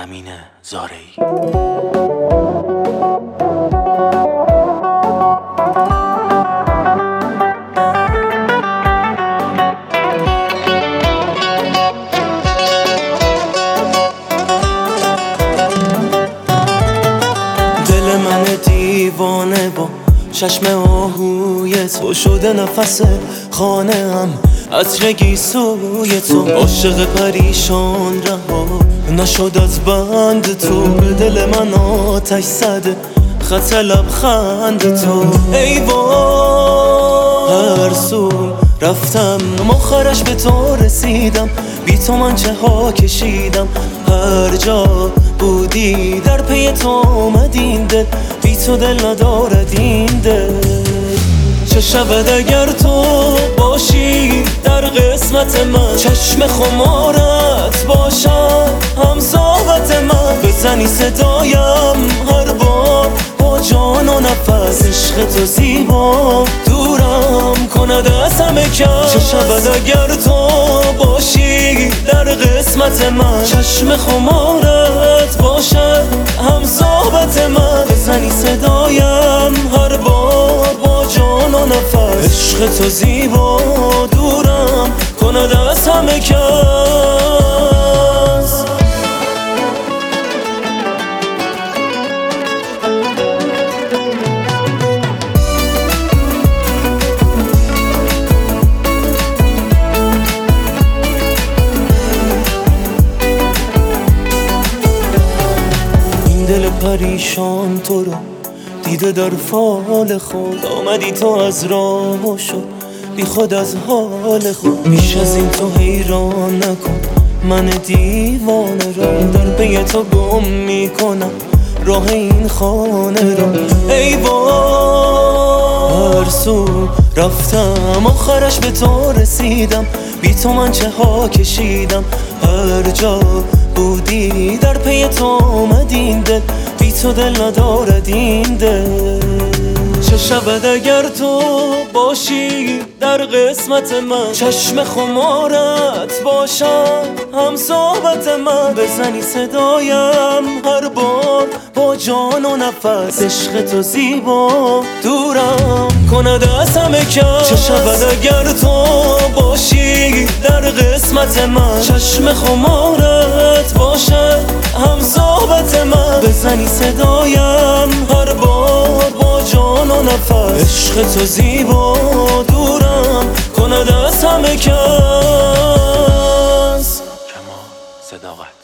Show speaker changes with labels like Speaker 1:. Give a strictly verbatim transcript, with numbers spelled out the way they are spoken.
Speaker 1: امین زارعی.
Speaker 2: دل من دیوانه با چشم آهوی تو شده نفس خانه ام، عطر گیسوی تو عاشق پریشان رها نشد از بند تو. به دل من آتش زده خط لبخند تو. ای وای هر سو رفتم مخرش به تو رسیدم، بی تو من چه ها کشیدم. هر جا بودی در پی تو آمد این دل، بی تو دل ندارد این دل. چه شود اگر تو باشی در قسمت من، چشم خمارت باشم هم صحبت من. بزنی صدایم هر بار با جان و نفس، عشق تو زیبا دورم کند از همه کس. چه شود اگر تو باشی در قسمت من، چشم خمارت باشم هم صحبت من. بزنی صدایم هر بار با جان و نفس، عشق تو زیبا دورم کند از همه کس. این دل پریشان تو رو دیده در فال خود، آمدی تو از راه و شد بی خود از حال خود. بیش از این تو حیران نکن من دیوانه را، در پی تو گم میکنم راه این خانه را. ای وای هر سو رفتم آخرش به تو رسیدم، بی تو من چه ها کشیدم. هر جا بودی در پی تو آمد این دل، بی تو دل ندارد این دل. چه شود اگر تو باشی در قسمت من، چشم خمارت باشم هم صحبت من. بزنی صدایم هر بار با جان و نفس، عشق تو زیبا دورم کند از همه کس. چه شود اگر تو باشی در قسمت من، چشم خمارت باشم هم صحبت من. بزنی صدایم هر بار با جان و نفس، عشق تو زیبا دورم کند از همه کس.
Speaker 1: کما صداقت.